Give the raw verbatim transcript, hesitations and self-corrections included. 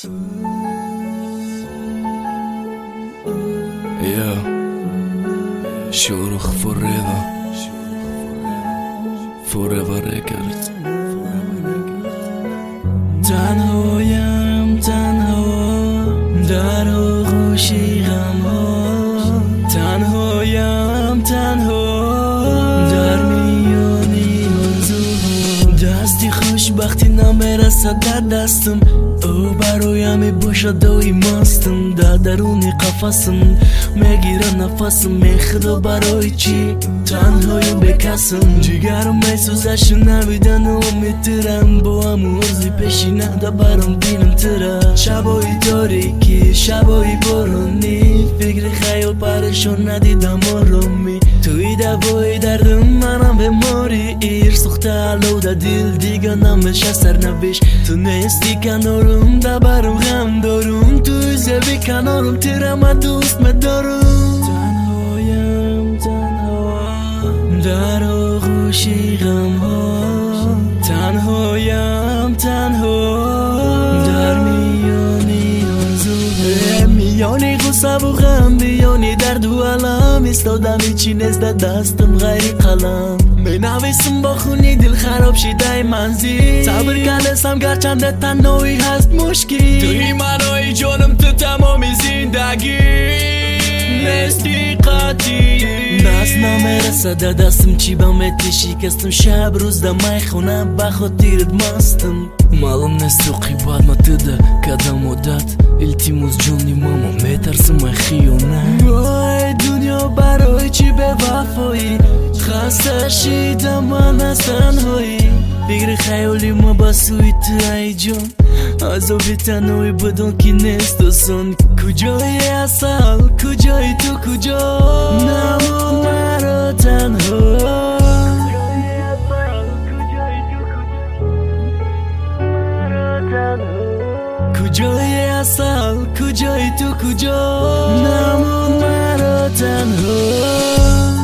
Yeah, شروخ forever Forever Records. تنهایم تنها در آغوشی غمها، تنهایم تنها در میانی آرزوها. دستی خوشبختی نمیرسد در دستم، او برایم باشد و ماستم. در درون قفسم میگیره نفسم، میخدا برای چی تنهایی بکسم. جگرم میسوزش نمیدن و میترم، با هم ارزی پیشی نده برام بینم تره. شبایی تاریکی شبایی بارانی، فکر خیال پرشان ندیدم آرامی. توی دوای دردم منم بیماری، ایر سخته علوده دل دیگه نمیشه سرنوش. تو نیستی کنارم دبرم غم دارم، توی زبی کنارم تیرم دوست مدارم. تنهایم تنها در آغوشی غمها، تنهایم تنها در میانی آرزوها. میانی غصه و غم، میانی درد و علم، ایستادم هیچی نیست در دستم غیر قلم. می نویسم با خونی دل خراب شده منزی، صبر کردم گرچند تنهایی هست مشکل. توی منای جانم تو تمامی زندگی نیستی قطعی. دست نمیرسه در دستم چی با میتی شکستم. شب روز در می خونم بخاطرت مستم. معلوم نیست تو قیبت ما تده کدام مدت، التماس جونی ماما میترسم من خیانت. وای دنیا برای چی به وفایی، خسته شیدم من از تنهایی. فکر خیالی ما بسوی تو ای جان، عذابی تنهایی بدون که نیست آسان. کجایی اصل کجایی تو کجا، نمون مرا تنها. کجایی اصل کجایی تو کجا، نمون مرا تنها.